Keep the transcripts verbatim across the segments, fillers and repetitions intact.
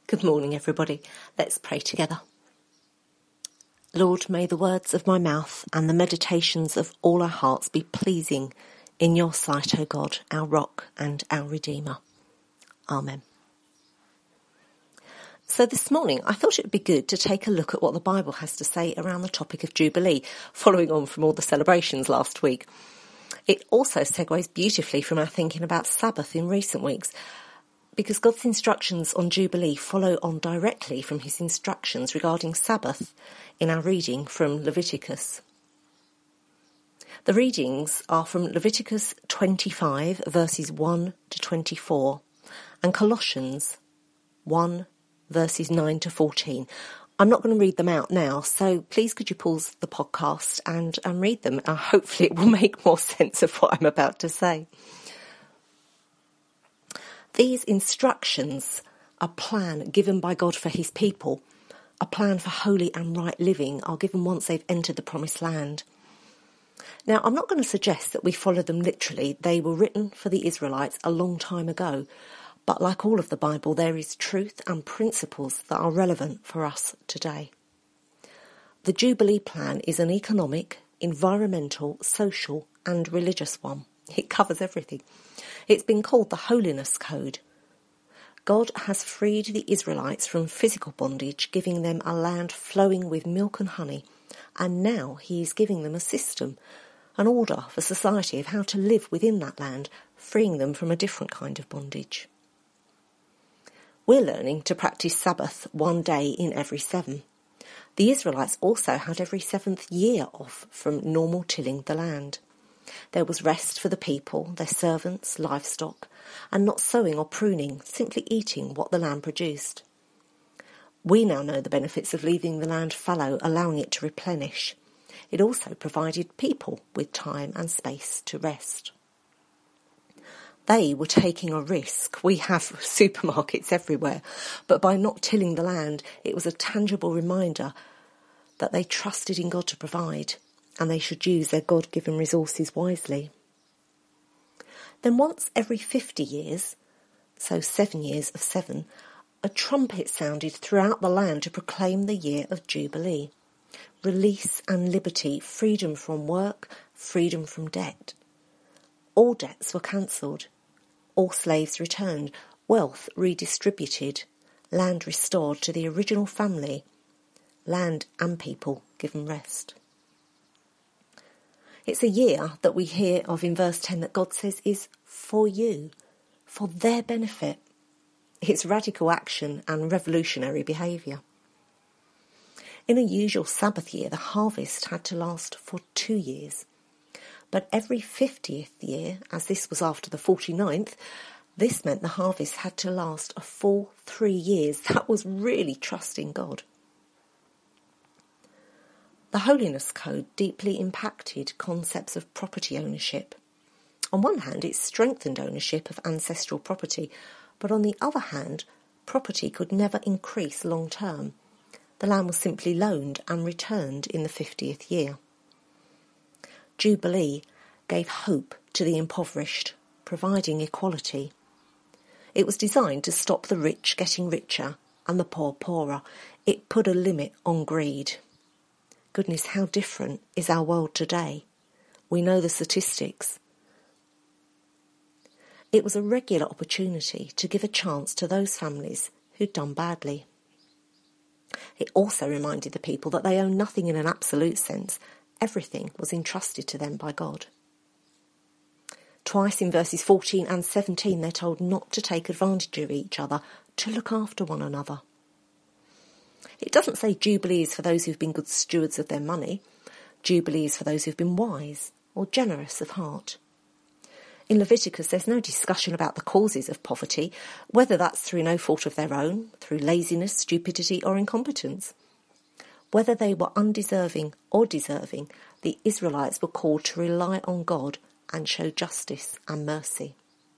Good morning, everybody. Let's pray together. Lord, may the words of my mouth and the meditations of all our hearts be pleasing in your sight, O God, our rock and our Redeemer. Amen. So this morning, I thought it would be good to take a look at what the Bible has to say around the topic of Jubilee, following on from all the celebrations last week. It also segues beautifully from our thinking about Sabbath in recent weeks, because God's instructions on Jubilee follow on directly from his instructions regarding Sabbath in our reading from Leviticus. The readings are from Leviticus twenty-five, verses one to twenty-four, and Colossians one, verses nine to fourteen. I'm not going to read them out now, so please could you pause the podcast and, and read them, and hopefully it will make more sense of what I'm about to say. These instructions, a plan given by God for his people, a plan for holy and right living, are given once they've entered the promised land. Now, I'm not going to suggest that we follow them literally. They were written for the Israelites a long time ago. But like all of the Bible, there is truth and principles that are relevant for us today. The Jubilee plan is an economic, environmental, social and religious one. It covers everything. It's been called the Holiness Code. God has freed the Israelites from physical bondage, giving them a land flowing with milk and honey, and now he is giving them a system, an order for society of how to live within that land, freeing them from a different kind of bondage. We're learning to practice Sabbath one day in every seven. The Israelites also had every seventh year off from normal tilling the land. There was rest for the people, their servants, livestock, and not sowing or pruning, simply eating what the land produced. We now know the benefits of leaving the land fallow, allowing it to replenish. It also provided people with time and space to rest. They were taking a risk. We have supermarkets everywhere, but by not tilling the land, it was a tangible reminder that they trusted in God to provide, and they should use their God-given resources wisely. Then once every fifty years, so seven years of seven, a trumpet sounded throughout the land to proclaim the year of Jubilee. Release and liberty, freedom from work, freedom from debt. All debts were cancelled. All slaves returned, wealth redistributed, land restored to the original family, land and people given rest. It's a year that we hear of in verse ten that God says is for you, for their benefit. It's radical action and revolutionary behaviour. In a usual Sabbath year, the harvest had to last for two years. But every fiftieth year, as this was after the forty-ninth, this meant the harvest had to last a full three years. That was really trusting God. The Holiness Code deeply impacted concepts of property ownership. On one hand, it strengthened ownership of ancestral property, but on the other hand, property could never increase long term. The land was simply loaned and returned in the fiftieth year. Jubilee gave hope to the impoverished, providing equality. It was designed to stop the rich getting richer and the poor poorer. It put a limit on greed. Goodness, how different is our world today? We know the statistics. It was a regular opportunity to give a chance to those families who'd done badly. It also reminded the people that they own nothing in an absolute sense. Everything was entrusted to them by God. Twice in verses fourteen and seventeen, they're told not to take advantage of each other, to look after one another. It doesn't say Jubilee is for those who've been good stewards of their money. Jubilee is for those who've been wise or generous of heart. In Leviticus, there's no discussion about the causes of poverty, whether that's through no fault of their own, through laziness, stupidity or incompetence. Whether they were undeserving or deserving, the Israelites were called to rely on God and show justice and mercy.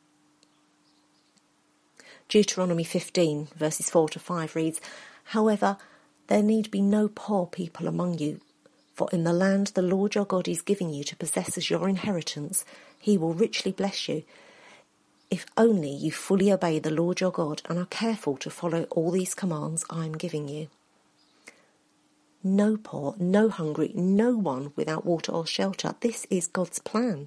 Deuteronomy fifteen, verses four to five reads, "However, there need be no poor people among you, for in the land the Lord your God is giving you to possess as your inheritance, he will richly bless you. if only you fully obey the Lord your God and are careful to follow all these commands I am giving you. No poor, no hungry, no one without water or shelter. This is God's plan.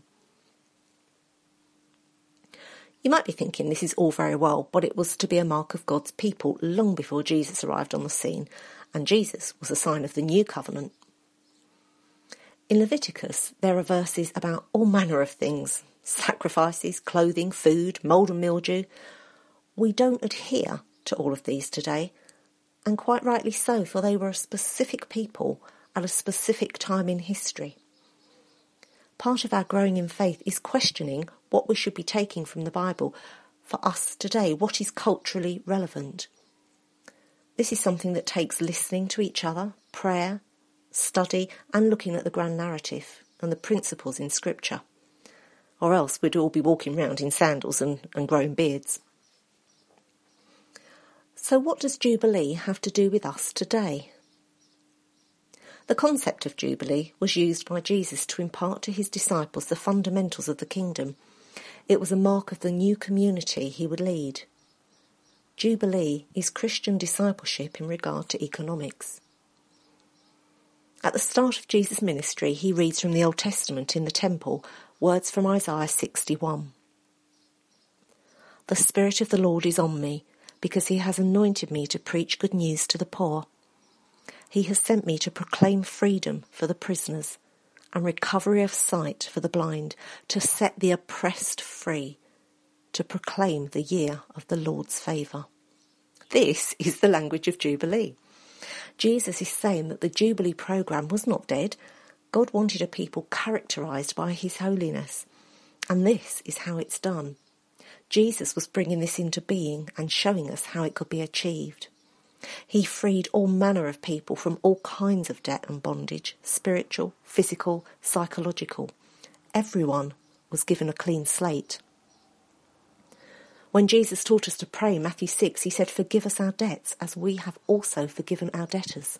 You might be thinking this is all very well, but it was to be a mark of God's people long before Jesus arrived on the scene, and Jesus was a sign of the new covenant. In Leviticus, there are verses about all manner of things: sacrifices, clothing, food, mould and mildew. We don't adhere to all of these today, and quite rightly so, for they were a specific people at a specific time in history. Part of our growing in faith is questioning what we should be taking from the Bible for us today, what is culturally relevant. This is something that takes listening to each other, prayer, study, and looking at the grand narrative and the principles in Scripture. Or else we'd all be walking round in sandals and, and growing beards. So what does Jubilee have to do with us today? The concept of Jubilee was used by Jesus to impart to his disciples the fundamentals of the kingdom. It was a mark of the new community he would lead. Jubilee is Christian discipleship in regard to economics. At the start of Jesus' ministry, he reads from the Old Testament in the temple, words from Isaiah sixty-one. The Spirit of the Lord is on me, because he has anointed me to preach good news to the poor. He has sent me to proclaim freedom for the prisoners and recovery of sight for the blind, to set the oppressed free, to proclaim the year of the Lord's favour. This is the language of Jubilee. Jesus is saying that the Jubilee programme was not dead. God wanted a people characterised by his holiness. And this is how it's done. Jesus was bringing this into being and showing us how it could be achieved. He freed all manner of people from all kinds of debt and bondage, spiritual, physical, psychological. Everyone was given a clean slate. When Jesus taught us to pray in Matthew six, he said, "Forgive us our debts as we have also forgiven our debtors."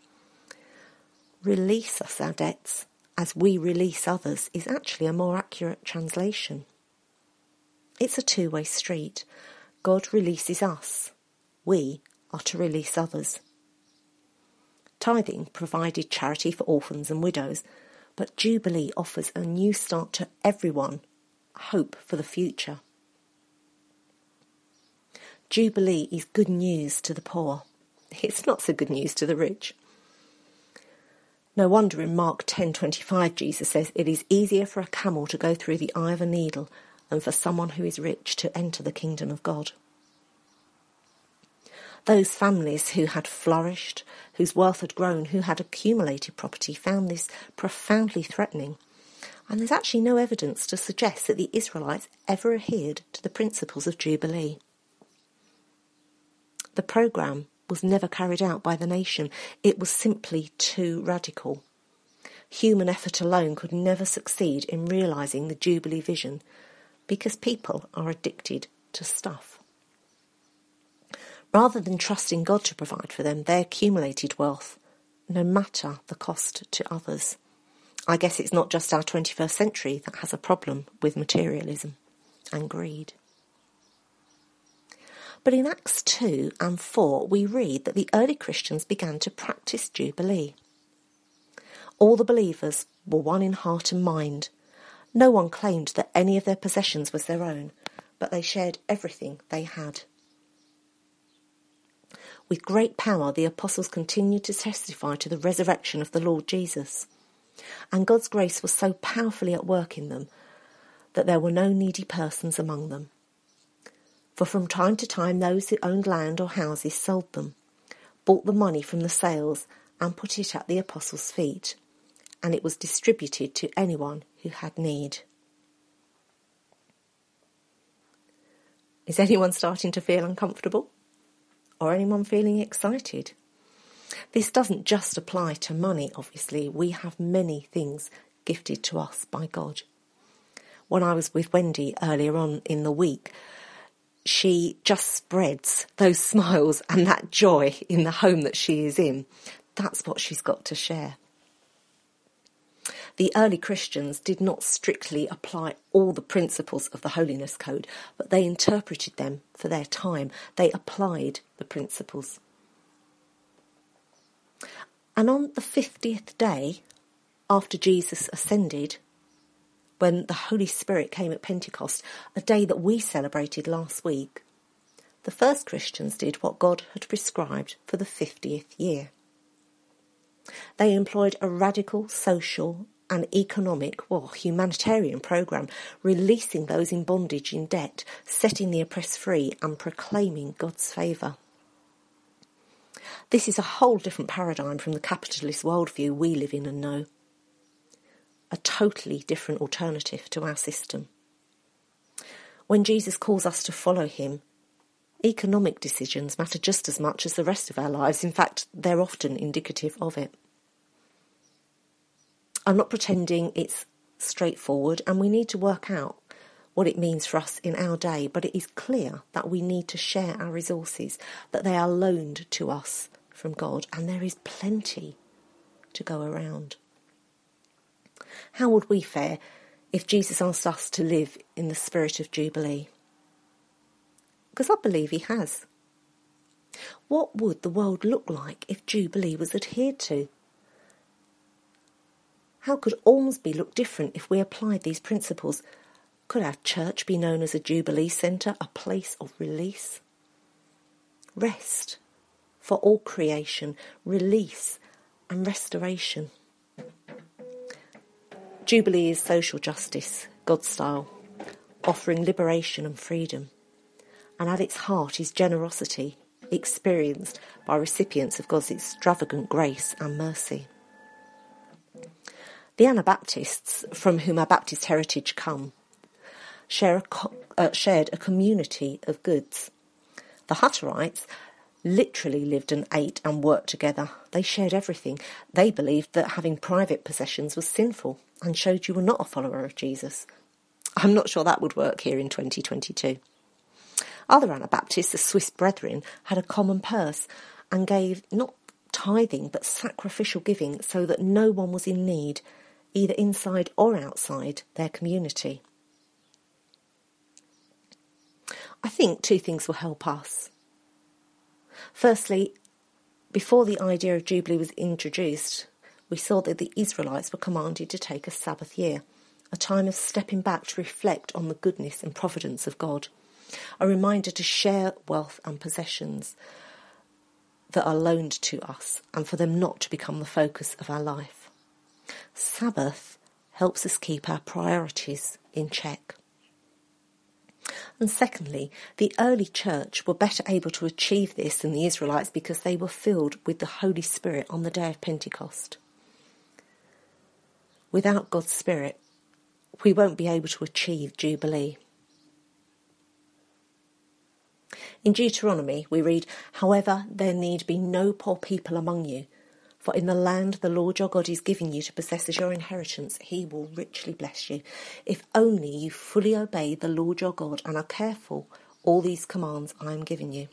Release us our debts as we release others is actually a more accurate translation. It's a two-way street. God releases us. We are to release others. Tithing provided charity for orphans and widows, but Jubilee offers a new start to everyone, hope for the future. Jubilee is good news to the poor. It's not so good news to the rich. No wonder in Mark ten twenty-five Jesus says, "It is easier for a camel to go through the eye of a needle than for someone who is rich to enter the kingdom of God." Those families who had flourished, whose wealth had grown, who had accumulated property, found this profoundly threatening. And there's actually no evidence to suggest that the Israelites ever adhered to the principles of Jubilee. The programme was never carried out by the nation. It was simply too radical. Human effort alone could never succeed in realising the Jubilee vision, because people are addicted to stuff. Rather than trusting God to provide for them, they accumulated wealth, no matter the cost to others. I guess it's not just our twenty-first century that has a problem with materialism and greed. But in Acts two and four, we read that the early Christians began to practice Jubilee. All the believers were one in heart and mind. No one claimed that any of their possessions was their own, but they shared everything they had. With great power, the apostles continued to testify to the resurrection of the Lord Jesus. And God's grace was so powerfully at work in them that there were no needy persons among them. For from time to time those who owned land or houses sold them, bought the money from the sales and put it at the apostles' feet, and it was distributed to anyone who had need. Is anyone starting to feel uncomfortable? Or anyone feeling excited? This doesn't just apply to money, obviously. We have many things gifted to us by God. When I was with Wendy earlier on in the week, she just spreads those smiles and that joy in the home that she is in. That's what she's got to share. The early Christians did not strictly apply all the principles of the Holiness Code, but they interpreted them for their time. They applied the principles. And on the fiftieth day after Jesus ascended, when the Holy Spirit came at Pentecost, a day that we celebrated last week, the first Christians did what God had prescribed for the fiftieth year. They employed a radical social and economic, well, humanitarian programme, releasing those in bondage in debt, setting the oppressed free and proclaiming God's favour. This is a whole different paradigm from the capitalist worldview we live in and know. A totally different alternative to our system. When Jesus calls us to follow him, economic decisions matter just as much as the rest of our lives. In fact, they're often indicative of it. I'm not pretending it's straightforward, and we need to work out what it means for us in our day, but it is clear that we need to share our resources, that they are loaned to us from God, and there is plenty to go around. How would we fare if Jesus asked us to live in the spirit of Jubilee? Because I believe he has. What would the world look like if Jubilee was adhered to? How could Ormsby look different if we applied these principles? Could our church be known as a Jubilee centre, a place of release? Rest for all creation, release and restoration. Jubilee is social justice, God style, offering liberation and freedom. And at its heart is generosity, experienced by recipients of God's extravagant grace and mercy. The Anabaptists, from whom our Baptist heritage come, share a co- uh, shared a community of goods. The Hutterites literally lived and ate and worked together. They shared everything. They believed that having private possessions was sinful and showed you were not a follower of Jesus. I'm not sure that would work here in twenty twenty-two. Other Anabaptists, the Swiss Brethren, had a common purse and gave not tithing but sacrificial giving so that no one was in need, either inside or outside their community. I think two things will help us. Firstly, before the idea of Jubilee was introduced, we saw that the Israelites were commanded to take a Sabbath year, a time of stepping back to reflect on the goodness and providence of God, a reminder to share wealth and possessions that are loaned to us and for them not to become the focus of our life. Sabbath helps us keep our priorities in check. And secondly, the early church were better able to achieve this than the Israelites because they were filled with the Holy Spirit on the day of Pentecost. Without God's Spirit, we won't be able to achieve Jubilee. In Deuteronomy, we read, "However, there need be no poor people among you, for in the land the Lord your God is giving you to possess as your inheritance, he will richly bless you, if only you fully obey the Lord your God and are careful all these commands I am giving you."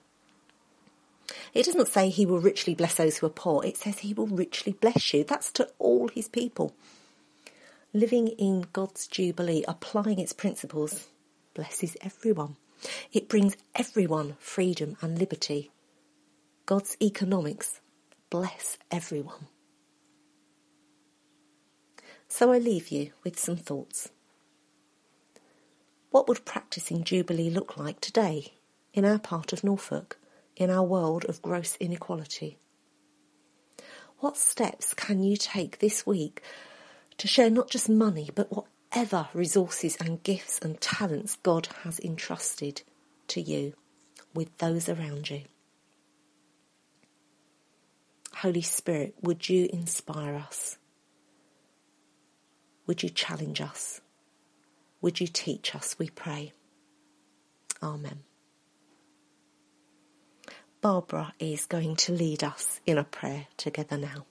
It doesn't say he will richly bless those who are poor. It says he will richly bless you. That's to all his people. Living in God's Jubilee, applying its principles, blesses everyone. It brings everyone freedom and liberty. God's economics bless everyone. So I leave you with some thoughts. What would practising Jubilee look like today in our part of Norfolk, in our world of gross inequality? What steps can you take this week to share not just money, but whatever resources and gifts and talents God has entrusted to you with those around you? Holy Spirit, would you inspire us? Would you challenge us? Would you teach us, we pray. Amen. Barbara is going to lead us in a prayer together now.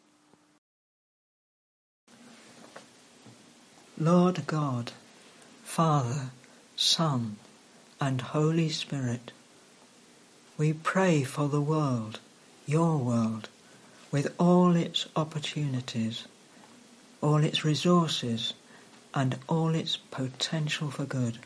Lord God, Father, Son, and Holy Spirit, we pray for the world, your world, with all its opportunities, all its resources, and all its potential for good.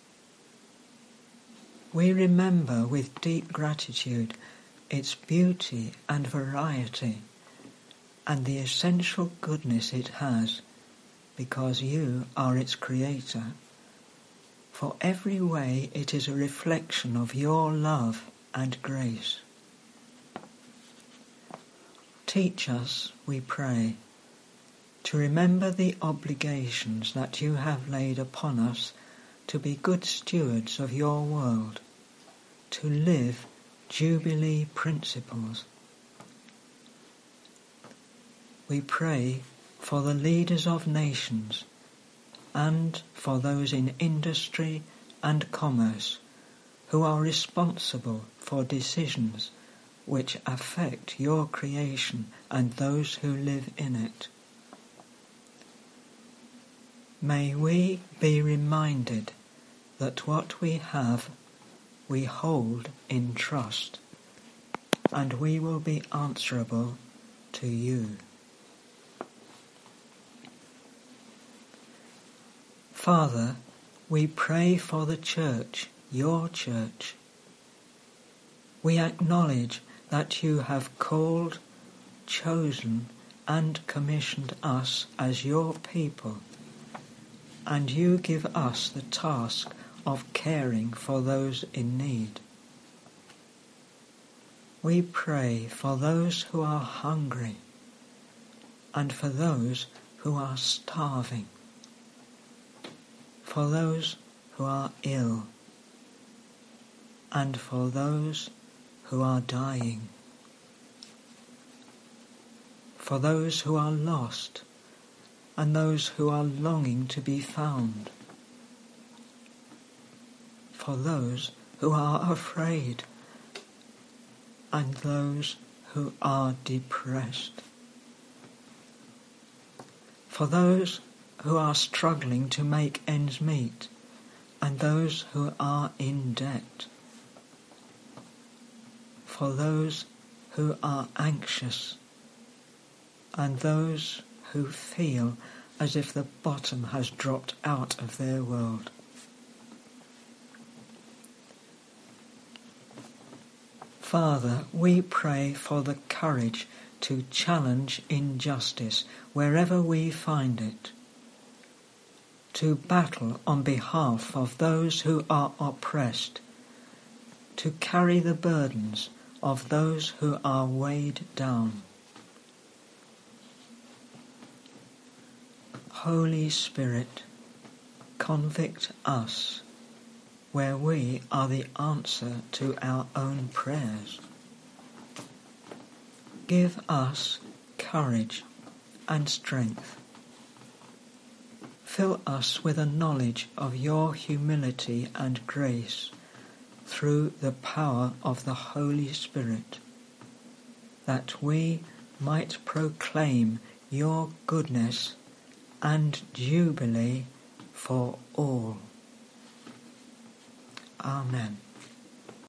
We remember with deep gratitude its beauty and variety, and the essential goodness it has, because you are its creator. For every way it is a reflection of your love and grace. Teach us, we pray, to remember the obligations that you have laid upon us to be good stewards of your world, to live Jubilee principles. We pray for the leaders of nations and for those in industry and commerce who are responsible for decisions which affect your creation and those who live in it. May we be reminded that what we have we hold in trust, and we will be answerable to you. Father, we pray for the church, your church. We acknowledge that you have called, chosen, and commissioned us as your people, and you give us the task of caring for those in need. We pray for those who are hungry and for those who are starving, for those who are ill and for those who are dying, for those who are lost and those who are longing to be found, for those who are afraid and those who are depressed, for those who are struggling to make ends meet and those who are in debt, for those who are anxious and those who feel as if the bottom has dropped out of their world. Father, we pray for the courage to challenge injustice wherever we find it, to battle on behalf of those who are oppressed, to carry the burdens of those who are weighed down. Holy Spirit, convict us where we are the answer to our own prayers. Give us courage and strength. Fill us with a knowledge of your humility and grace through the power of the Holy Spirit, that we might proclaim your goodness and jubilee for all. Amen.